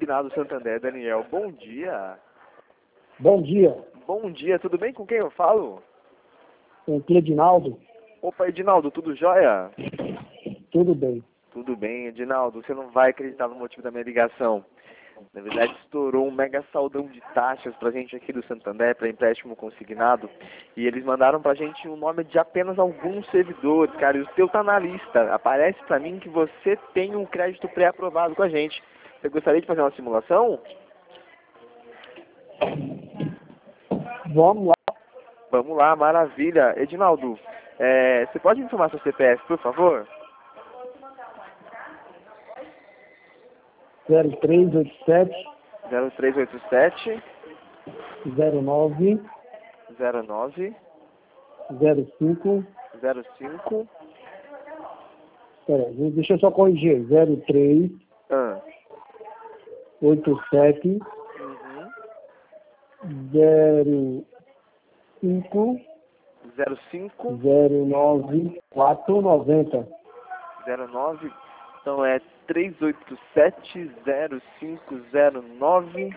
Consignado Santander, Daniel. Bom dia. Bom dia, Bom dia, tudo bem? Com quem eu falo? com o Cledinaldo. Opa, Edinaldo, tudo jóia? Tudo bem. Tudo bem, Edinaldo. Você não vai acreditar no motivo da minha ligação. Na verdade, estourou um mega saldão de taxas pra gente aqui do Santander, para empréstimo consignado. E eles mandaram pra gente o nome de apenas alguns servidores, cara. E o seu tá na lista. Aparece pra mim que você tem um crédito pré-aprovado com a gente. Você gostaria de fazer uma simulação? Vamos lá. Vamos lá, maravilha. Edinaldo, você pode me informar seu CPF, por favor? 0387 0387 09 09 05. 05 Peraí, deixa eu só corrigir. 03 ah, 87 uhum, 05 05 09 490. 09, então é 387-0509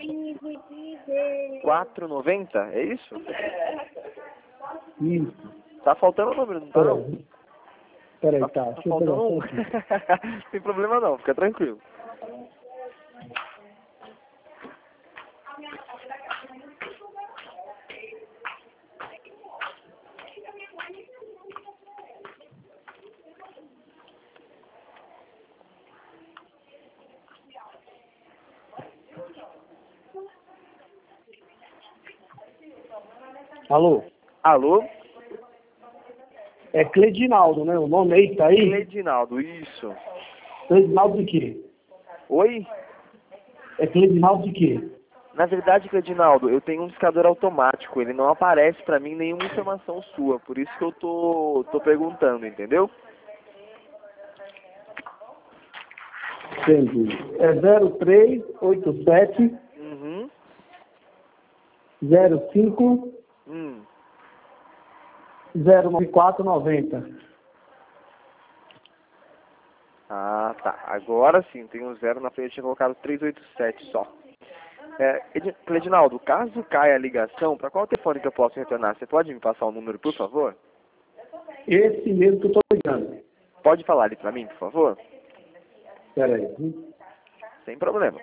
490, é isso? Isso. Tá faltando o número, não tá não? Peraí, Tá tá. Deixa eu pegar faltando um. só aqui. Não tem problema não, fica tranquilo. Alô? Alô? É Cledinaldo, né? O nome aí tá aí? Cledinaldo, isso. Cledinaldo de quê? Oi? É Cledinaldo de quê? Na verdade, Cledinaldo, eu tenho um discador automático, ele não aparece pra mim nenhuma informação sua, por isso que eu tô perguntando, entendeu? Entendi. É 0387 Uhum. 05 Hum. 09490. Ah, tá. Agora sim, tem um zero na frente, eu tinha colocado 387 só. Cledinaldo, caso caia a ligação, para qual telefone que eu posso retornar? Você pode me passar o número, por favor? Esse mesmo que eu tô ligando. Pode falar ali para mim, por favor? Espera aí. Sem problema.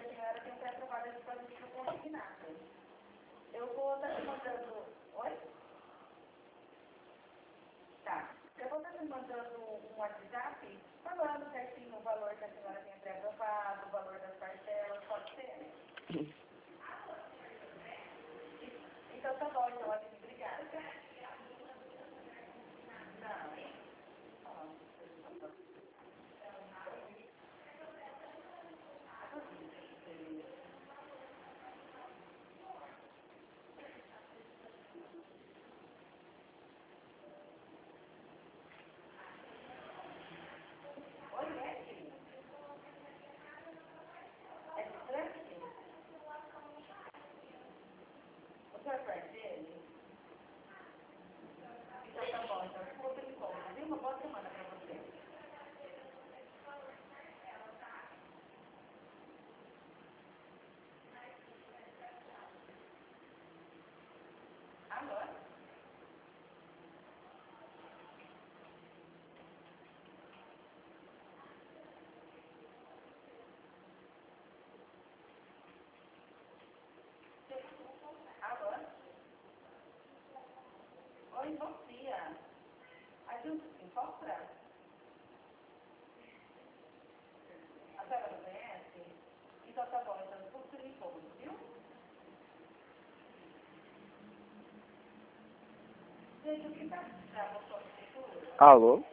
Alô?